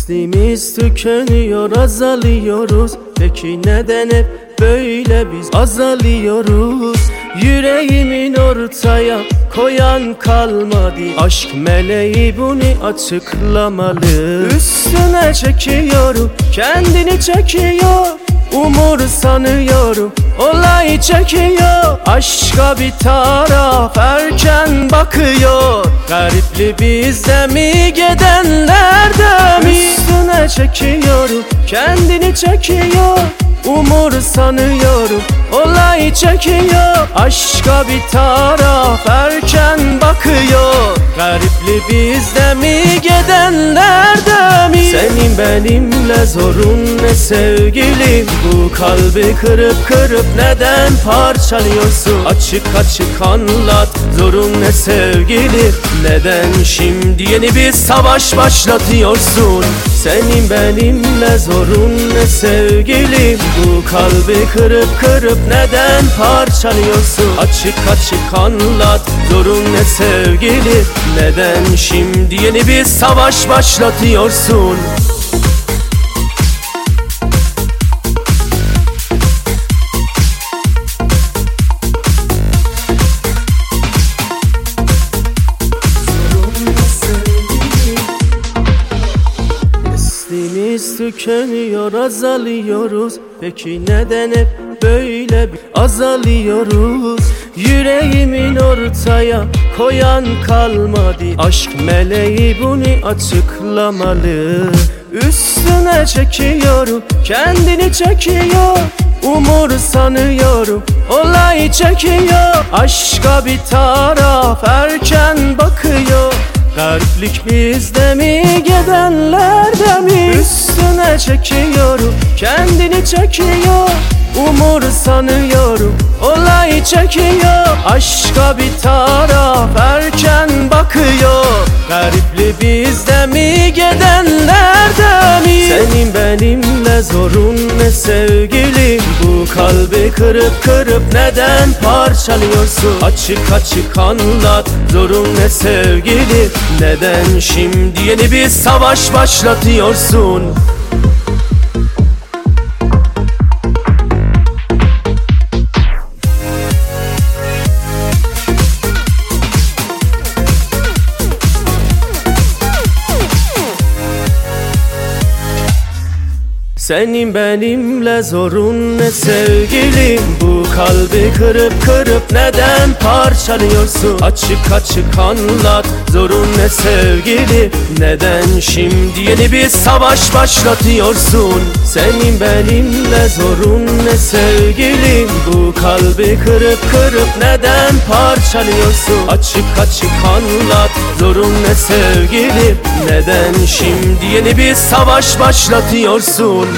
Neslimiz tükeniyor, azalıyoruz. Peki neden hep böyle biz azalıyoruz? Yüreğimin ortaya koyan kalmadı. Aşk meleği bunu açıklamalı. Üstüne çekiyorum, kendini çekiyor. Umursanıyorum, olay çekiyor. Aşka bir taraf erken bakıyor. Garipli bizde mi, gidenlerde mi? Üstüne çekiyorum, kendini çekiyor. Umursanıyorum, olay çekiyor. Aşka bir taraf erken bakıyor. Garipli bizde mi, gidenlerde mi? Senin benimle zorun ne sevgilim? Bu kalbi kırıp kırıp neden parçalıyorsun? Açık açık anlat, zorun ne sevgilim? Neden şimdi yeni bir savaş başlatıyorsun? Senin benimle zorun ne sevgilim? Bu kalbi kırıp kırıp neden parçalıyorsun? Açık açık anlat, zorun ne sevgilim? Neden şimdi yeni bir savaş başlatıyorsun? Neslimiz tükeniyor, azalıyoruz. Peki neden hep böyle azalıyoruz? Yüreğimin ortaya koyan kalmadı. Aşk meleği bunu açıklamalı. Üstüne çekiyorum, kendini çekiyor. Umursanıyorum, olay çekiyor. Aşka bir taraf erken bakıyor. Gariplik bizde mi, gidenlerde mi? Üstüne çekiyorum, kendini çekiyor. Umursanıyorum, olay çekiyor. Aşka bir taraf erken bakıyor. Garipli bizde mi, gidenlerde mi? Senin benimle zorun ne sevgilim? Bu kalbi kırıp kırıp neden parçalıyorsun? Açık açık anlat, zorun ne sevgilim? Neden şimdi yeni bir savaş başlatıyorsun? Senin benimle zorun ne sevgilim? Bu kalbi kırıp kırıp neden parçalıyorsun? Açık açık anlat, zorun ne sevgilim? Neden şimdi yeni bir savaş başlatıyorsun? Senin benimle zorun ne sevgilim? Bu kalbi kırıp kırıp neden parçalıyorsun? Açık açık anlat, zorun ne sevgilim? Neden şimdi yeni bir savaş başlatıyorsun?